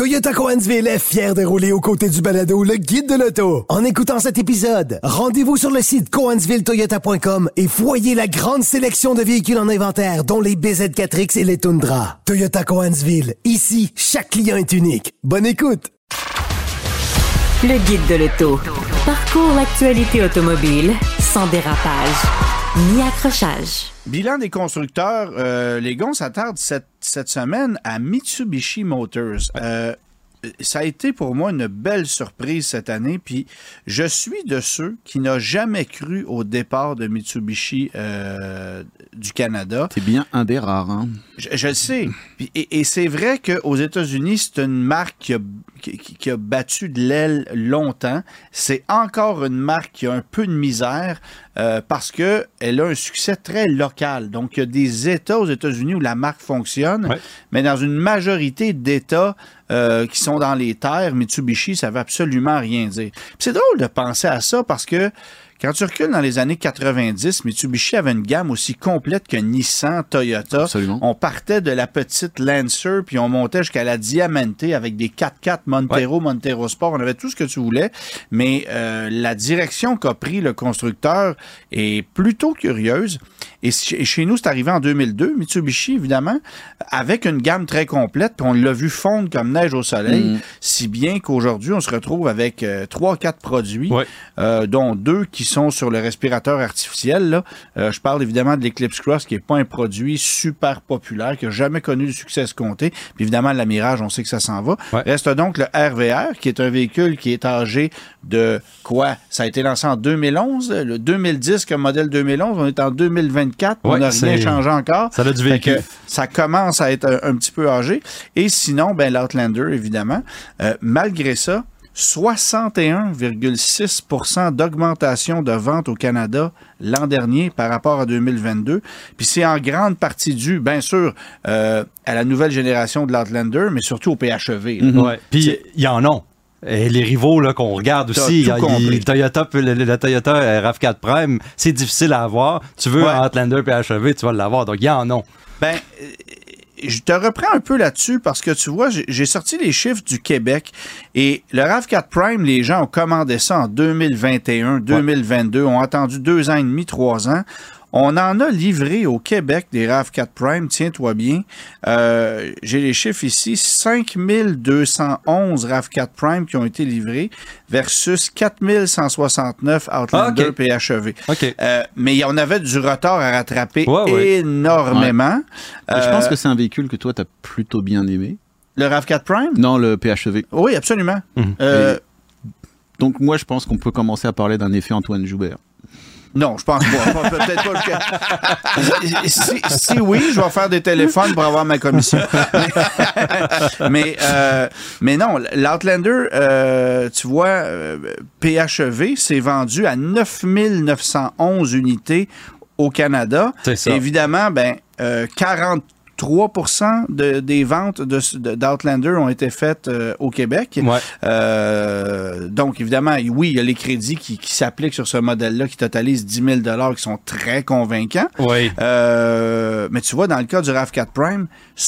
Toyota Cohensville est fier de rouler aux côtés du balado Le Guide de l'auto. En écoutant cet épisode, rendez-vous sur le site cohensvilletoyota.com et voyez la grande sélection de véhicules en inventaire, dont les BZ4X et les Tundra. Toyota Cohensville. Ici, chaque client est unique. Bonne écoute! Le Guide de l'auto. Parcours l'actualité automobile sans dérapage ni accrochage. Bilan des constructeurs, les gars, on s'attarde cette semaine à Mitsubishi Motors. Ça a été pour moi une belle surprise cette année, puis je suis de ceux qui n'ont jamais cru au départ de Mitsubishi du Canada. C'est bien un des rares, hein? Je le sais. Et c'est vrai qu'aux États-Unis, c'est une marque qui a battu de l'aile longtemps. C'est encore une marque qui a un peu de misère parce qu'elle a un succès très local. Donc, il y a des États aux États-Unis où la marque fonctionne, mais dans une majorité d'États qui sont dans les terres, Mitsubishi, ça ne veut absolument rien dire. Puis c'est drôle de penser à ça parce que quand tu recules dans les années 90, Mitsubishi avait une gamme aussi complète que Nissan, Toyota. Absolument. On partait de la petite Lancer, puis on montait jusqu'à la Diamante avec des 4x4 Montero, Montero Sport. On avait tout ce que tu voulais, mais la direction qu'a pris le constructeur est plutôt curieuse. Et chez nous, c'est arrivé en 2002. Mitsubishi, évidemment, avec une gamme très complète, puis on l'a vu fondre comme neige au soleil, si bien qu'aujourd'hui, on se retrouve avec 3-4 produits, dont 2 qui sont sur le respirateur artificiel. Là. Je parle évidemment de l'Eclipse Cross, qui n'est pas un produit super populaire, qui n'a jamais connu le succès escompté. Puis évidemment, la Mirage, on sait que ça s'en va. Reste donc le RVR, qui est un véhicule qui est âgé de quoi? Ça a été lancé en 2011, le 2010 comme modèle 2011. On est en 2024. On n'a rien changé encore. Ça a du véhicule. Ça commence à être un petit peu âgé. Et sinon, ben l'Outlander, évidemment. Malgré ça, 61,6% d'augmentation de ventes au Canada l'an dernier par rapport à 2022. Puis c'est en grande partie dû, bien sûr, à la nouvelle génération de l'Outlander, mais surtout au PHEV. Puis il y en a. Et les rivaux là, qu'on regarde aussi, le Toyota RAV4 Prime, c'est difficile à avoir. Tu veux un Outlander PHEV, tu vas l'avoir. Donc, il y en a. Ben, je te reprends un peu là-dessus parce que tu vois, j'ai sorti les chiffres du Québec et le RAV4 Prime, les gens ont commandé ça en 2021, 2022, ont attendu 2 ans et demi, 3 ans. On en a livré au Québec des RAV4 Prime, tiens-toi bien. J'ai les chiffres ici, 5211 RAV4 Prime qui ont été livrés versus 4169 Outlander PHEV. Mais il y en avait du retard à rattraper énormément. Je pense que c'est un véhicule que toi, tu as plutôt bien aimé. Le RAV4 Prime? Non, le PHEV. Oui, absolument. Donc moi, je pense qu'on peut commencer à parler d'un effet Antoine Joubert. Non, je pense pas. Peut-être pas si oui, je vais faire des téléphones pour avoir ma commission. mais non, l'Outlander, tu vois, PHEV s'est vendu à 9911 unités au Canada. C'est ça. Évidemment, 43% des ventes d'Outlander ont été faites au Québec. Donc, évidemment, oui, il y a les crédits qui s'appliquent sur ce modèle-là qui totalisent 10 000 $ qui sont très convaincants. Mais tu vois, dans le cas du RAV4 Prime,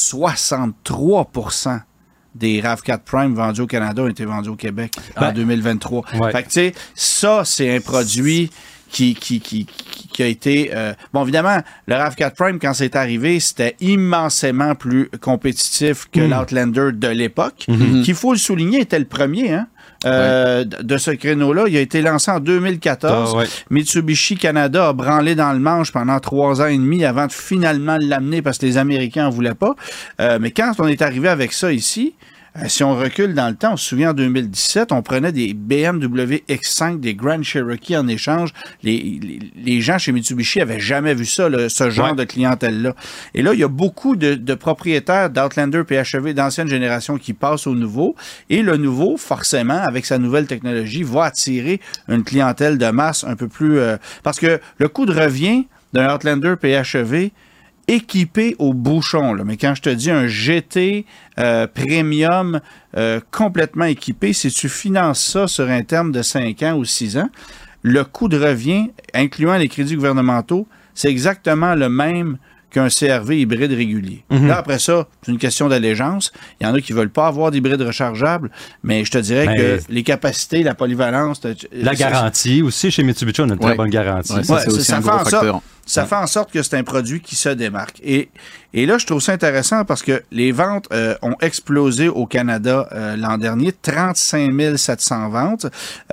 63% des RAV4 Prime vendus au Canada ont été vendus au Québec en 2023. Fait que, tu sais, ça, c'est un produit qui a été... bon, évidemment, le RAV4 Prime, quand c'est arrivé, c'était immensément plus compétitif que l'Outlander de l'époque, qui, il faut le souligner, était le premier, de ce créneau-là. Il a été lancé en 2014. Mitsubishi Canada a branlé dans le manche pendant 3 ans et demi avant de finalement l'amener parce que les Américains n'en voulaient pas. Mais quand on est arrivé avec ça ici, si on recule dans le temps, on se souvient en 2017, on prenait des BMW X5, des Grand Cherokee en échange. Les gens chez Mitsubishi n'avaient jamais vu ça, ce genre de clientèle-là. Et là, il y a beaucoup de propriétaires d'Outlander PHEV d'ancienne génération qui passent au nouveau. Et le nouveau, forcément, avec sa nouvelle technologie, va attirer une clientèle de masse un peu plus... parce que le coût de revient d'un Outlander PHEV équipé au bouchon, là. Mais quand je te dis un GT premium complètement équipé, si tu finances ça sur un terme de 5 ans ou 6 ans, le coût de revient, incluant les crédits gouvernementaux, c'est exactement le même qu'un CR-V hybride régulier. Là, après ça, c'est une question d'allégeance. Il y en a qui ne veulent pas avoir d'hybride rechargeable, mais je te dirais que les capacités, la polyvalence... La garantie aussi, chez Mitsubishi, on a une très bonne garantie. Ouais, ça, c'est aussi un gros facteur. Ça fait en sorte que c'est un produit qui se démarque. Et là, je trouve ça intéressant parce que les ventes ont explosé au Canada l'an dernier, 35 700 ventes,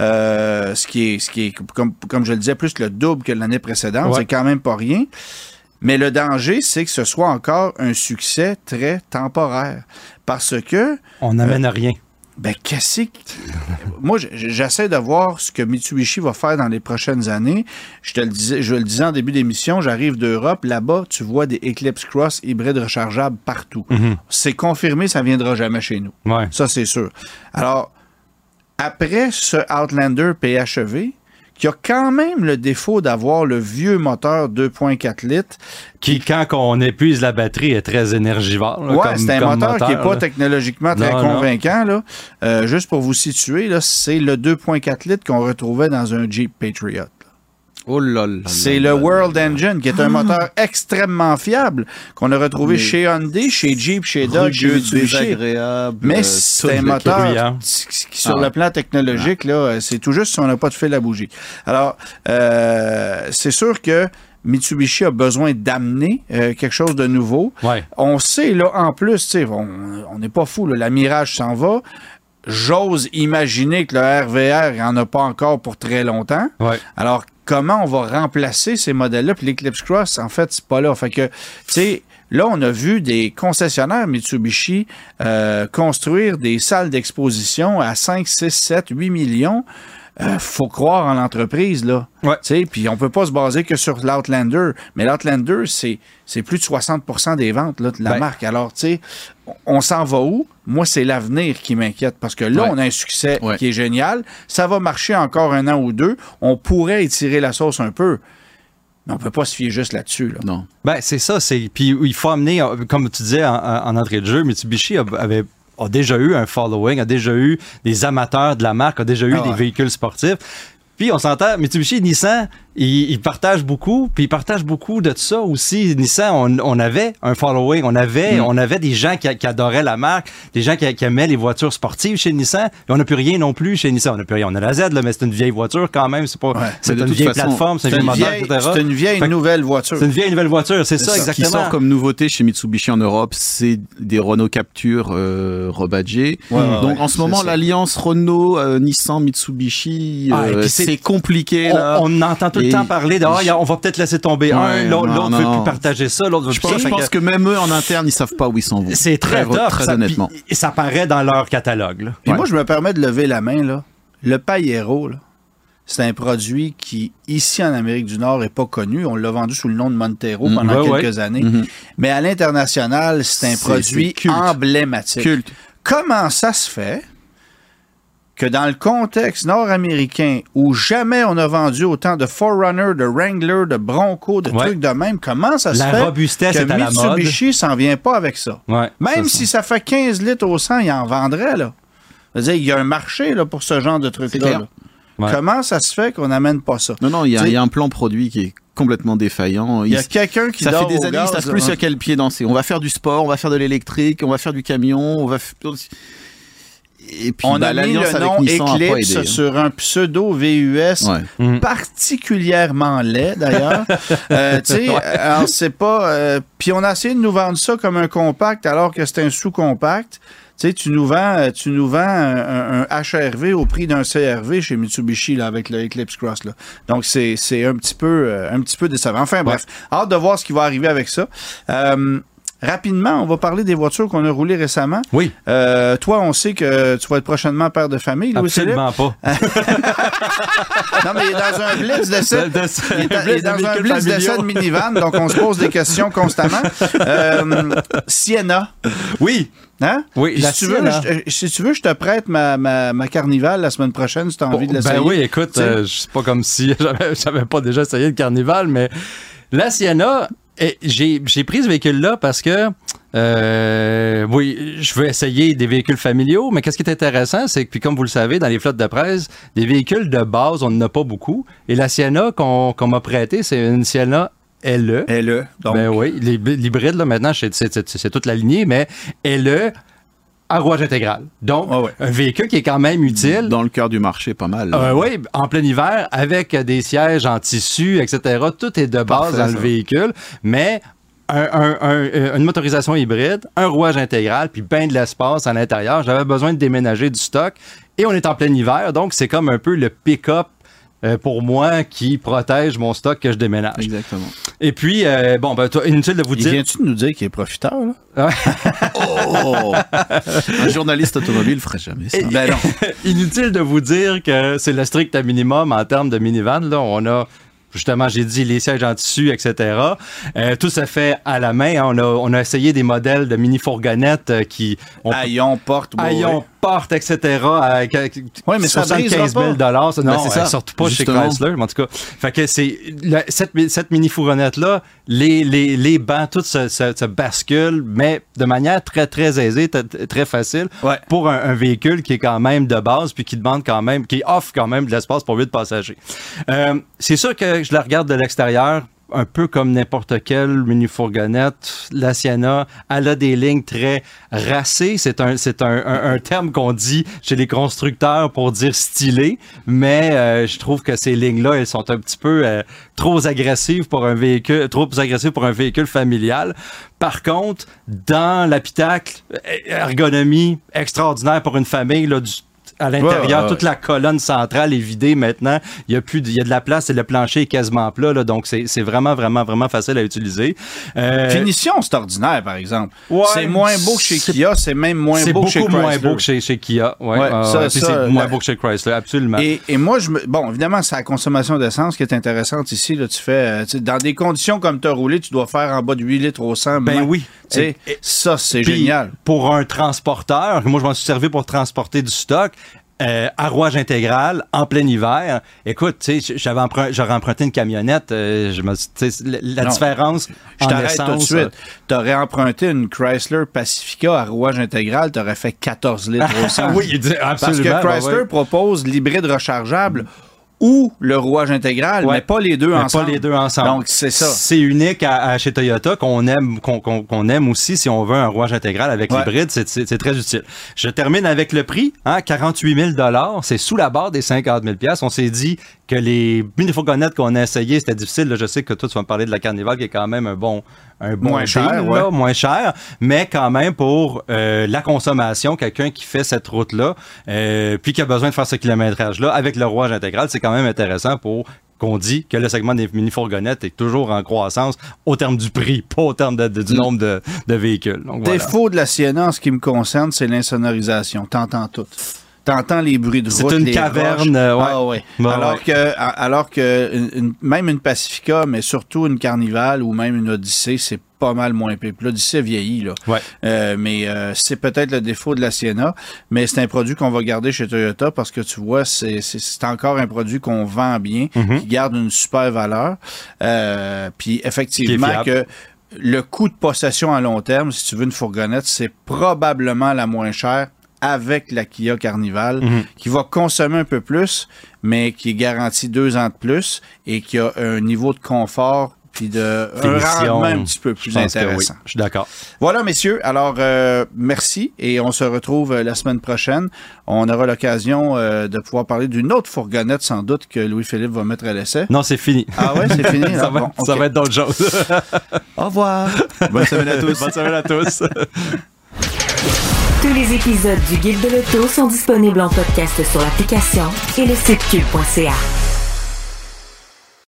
ce qui est comme je le disais, plus le double que l'année précédente. C'est quand même pas rien. Mais le danger, c'est que ce soit encore un succès très temporaire. Parce que... On n'amène à rien. Ben, moi, j'essaie de voir ce que Mitsubishi va faire dans les prochaines années. Je le disais en début d'émission, j'arrive d'Europe. Là-bas, tu vois des Eclipse Cross hybrides rechargeables partout. C'est confirmé, ça ne viendra jamais chez nous. Ouais. Ça, c'est sûr. Alors, après ce Outlander PHEV, qui a quand même le défaut d'avoir le vieux moteur 2.4 litres. Qui, quand on épuise la batterie, est très énergivore. Oui, c'est un moteur qui n'est pas technologiquement très convaincant. Là. Juste pour vous situer, là, c'est le 2.4 litres qu'on retrouvait dans un Jeep Patriot. Oh là là. C'est le World Engine, qui est un moteur extrêmement fiable, qu'on a retrouvé chez Hyundai, chez Jeep, chez Dodge, chez Mitsubishi. Mais c'est un moteur qui, sur le plan technologique, là, c'est tout juste si on n'a pas de fil à bouger. Alors, c'est sûr que Mitsubishi a besoin d'amener quelque chose de nouveau. Ouais. On sait, là, en plus, on n'est pas fou, là, la Mirage s'en va. J'ose imaginer que le RVR, il n'y en a pas encore pour très longtemps. Ouais. Alors, comment on va remplacer ces modèles-là? Puis l'Eclipse Cross, en fait, c'est pas là. Fait que, tu sais, là, on a vu des concessionnaires Mitsubishi construire des salles d'exposition à 5, 6, 7, 8 millions. Faut croire en l'entreprise, là. Ouais. Puis on peut pas se baser que sur l'Outlander. Mais l'Outlander, c'est plus de 60% des ventes là, de la marque. Alors, tu sais, on s'en va où? Moi, c'est l'avenir qui m'inquiète. Parce que là, on a un succès qui est génial. Ça va marcher encore 1 an ou 2. On pourrait étirer la sauce un peu. Mais on peut pas se fier juste là-dessus. Là. Non. Ben, c'est ça. Puis il faut amener, comme tu disais en entrée de jeu, Mitsubishi a déjà eu un following, a déjà eu des amateurs de la marque, a déjà eu des véhicules sportifs. Puis on s'entend, Mitsubishi et Nissan, ils partagent beaucoup, puis ils partagent beaucoup de tout ça aussi. Nissan, on avait un following, on avait des gens qui adoraient la marque, des gens qui aimaient les voitures sportives chez Nissan, et on n'a plus rien non plus chez Nissan. On n'a plus rien. On a la Z, là, mais c'est une vieille voiture quand même, c'est une vieille plateforme, c'est un vieil moteur, etc. C'est une vieille nouvelle voiture. C'est une vieille nouvelle voiture, c'est ça, exactement. Ce qui sort comme nouveauté chez Mitsubishi en Europe, c'est des Renault Capture rebadgés. Donc en ce moment, l'alliance Renault, Nissan, Mitsubishi, c'est compliqué. Là. On entend tout le temps parler de on va peut-être laisser tomber l'autre ne veut plus partager ça, l'autre veut plus ça. Je pense que même eux en interne, ils savent pas où ils s'en vont. C'est très honnêtement. Et ça paraît dans leur catalogue. Puis moi, je me permets de lever la main. Là. Le Pajero, c'est un produit qui, ici en Amérique du Nord, n'est pas connu. On l'a vendu sous le nom de Montero pendant quelques années. Mais à l'international, c'est un produit emblématique. Culte. Comment ça se fait que dans le contexte nord-américain où jamais on a vendu autant de 4Runner, de Wrangler, de Bronco, de trucs de même, comment ça se fait que Mitsubishi s'en vient pas avec ça? Même si ça fait 15 litres au 100, il en vendrait, là. C'est-à-dire, il y a un marché là, pour ce genre de trucs-là. Comment ça se fait qu'on n'amène pas ça? Non, il y a un plan produit qui est complètement défaillant. Il y a quelqu'un qui ça fait des années, ils ne savent plus sur quel pied danser. On va faire du sport, on va faire de l'électrique, on va faire du camion, on va... Et puis, on a mis le nom Eclipse sur un pseudo VUS particulièrement laid, d'ailleurs. Alors, c'est pas... puis on a essayé de nous vendre ça comme un compact alors que c'est un sous-compact. Tu nous vends un HRV au prix d'un CRV chez Mitsubishi là, avec le Eclipse Cross. Là. Donc, c'est un petit peu décevant. Enfin, bref, hâte de voir ce qui va arriver avec ça. Rapidement, on va parler des voitures qu'on a roulées récemment. Oui. Toi, on sait que tu vas être prochainement père de famille. Absolument pas. Non, mais il est dans un blitz d'essai. Il est dans un blitz d'essai de minivan, donc on se pose des questions constamment. Sienna. Oui. Hein? Oui, si tu veux, je te prête ma Carnival la semaine prochaine si tu as envie de l'essayer. Ben oui, écoute, c'est pas comme si j'avais pas déjà essayé le Carnival, mais la Sienna... J'ai pris ce véhicule-là parce que, je veux essayer des véhicules familiaux, mais qu'est-ce qui est intéressant, c'est que, puis comme vous le savez, dans les flottes de presse, des véhicules de base, on n'en a pas beaucoup. Et la Sienna qu'on m'a prêtée, c'est une Sienna LE. LE, donc. Ben oui, l'hybride, là, maintenant, c'est toute la lignée, mais LE à rouage intégral. Donc, un véhicule qui est quand même utile. Dans le cœur du marché, pas mal. Oui, en plein hiver, avec des sièges en tissu, etc. Tout est de base dans le véhicule, mais une motorisation hybride, un rouage intégral, puis bien de l'espace à l'intérieur. J'avais besoin de déménager du stock et on est en plein hiver, donc c'est comme un peu le pick-up pour moi qui protège mon stock que je déménage. Exactement. Et puis, toi, inutile de vous dire... Viens-tu de nous dire qu'il est profiteur, là? Oh! Un journaliste automobile ne ferait jamais ça. Ben non. Inutile de vous dire que c'est le strict minimum en termes de minivan. Là, on a... Justement, j'ai dit les sièges en tissu, etc. Tout se fait à la main. Hein. On a essayé des modèles de mini-fourgonnettes qui... Haillons, porte, porte, etc. Oui, mais ça 75 000 $. Non, c'est ça. Surtout pas Justement. Chez Chrysler, en tout cas. Fait que c'est cette mini-fourgonnette-là, les bancs, tout se bascule, mais de manière très, très aisée, très facile, pour un véhicule qui est quand même de base, puis qui demande quand même, qui offre quand même de l'espace pour 8 passagers. C'est sûr que je la regarde de l'extérieur, un peu comme n'importe quelle mini-fourgonnette. La Sienna, elle a des lignes très racées. C'est un terme qu'on dit chez les constructeurs pour dire stylé, mais je trouve que ces lignes-là, elles sont un petit peu trop agressives pour un véhicule familial. Par contre, dans l'habitacle, ergonomie extraordinaire pour une famille, là, à l'intérieur, toute la colonne centrale est vidée maintenant. Il y a de la place et le plancher est quasiment plat, là, donc c'est vraiment, vraiment, vraiment facile à utiliser. Finition, c'est ordinaire, par exemple. C'est moins beau que chez Kia, c'est même moins beau que chez Chrysler. C'est beaucoup moins beau que chez Kia. C'est moins beau que chez Chrysler, absolument. Et moi, évidemment, c'est la consommation d'essence qui est intéressante ici. Là, tu fais, dans des conditions comme tu as roulé, tu dois faire en bas de 8 litres au 100. Ben oui. Ça, c'est génial. Pour un transporteur, moi, je m'en suis servi pour transporter du stock. À rouage intégral, en plein hiver. Écoute, tu sais, j'aurais emprunté une camionnette. La différence je t'arrête tout de suite. T'aurais emprunté une Chrysler Pacifica à rouage intégral, t'aurais fait 14 litres au 100. Oui, absolument. Parce que Chrysler propose l'hybride rechargeable ou le rouage intégral, mais pas les deux ensemble. Pas les deux ensemble. Donc, c'est ça. C'est unique chez Toyota qu'on aime aussi si on veut un rouage intégral avec l'hybride. C'est très utile. Je termine avec le prix. 48 000 $. C'est sous la barre des 50 000 $. On s'est dit que les mini-fourgonnettes qu'on a essayées, c'était difficile. Là, je sais que toi, tu vas me parler de la Carnival qui est quand même un bon moins cher, moins cher, mais quand même pour la consommation, quelqu'un qui fait cette route-là, puis qui a besoin de faire ce kilométrage-là avec le rouage intégral, c'est quand même intéressant pour qu'on dit que le segment des mini-fourgonnettes est toujours en croissance au terme du prix, pas au terme du nombre de véhicules. Donc, défaut de la Sienna, en ce qui me concerne, c'est l'insonorisation. T'entends tout. T'entends les bruits de route, c'est une caverne. Alors que même une Pacifica, mais surtout une Carnival ou même une Odyssey, c'est pas mal moins pire. L'Odyssey a vieilli, là. Mais c'est peut-être le défaut de la Sienna, mais c'est un produit qu'on va garder chez Toyota parce que tu vois, c'est encore un produit qu'on vend bien, qui garde une super valeur. Puis effectivement que le coût de possession à long terme, si tu veux une fourgonnette, c'est probablement la moins chère avec la Kia Carnival, qui va consommer un peu plus, mais qui est garantie 2 ans de plus et qui a un niveau de confort puis un rendement un petit peu plus intéressant. Oui, je suis d'accord. Voilà, messieurs. Alors, merci et on se retrouve la semaine prochaine. On aura l'occasion de pouvoir parler d'une autre fourgonnette, sans doute, que Louis-Philippe va mettre à l'essai. Non, c'est fini. Ah ouais, c'est fini? Ça va être d'autres choses. Au revoir. Bonne semaine à tous. Bonne semaine à tous. Tous les épisodes du Guide de l'auto sont disponibles en podcast sur l'application et le site cube.ca.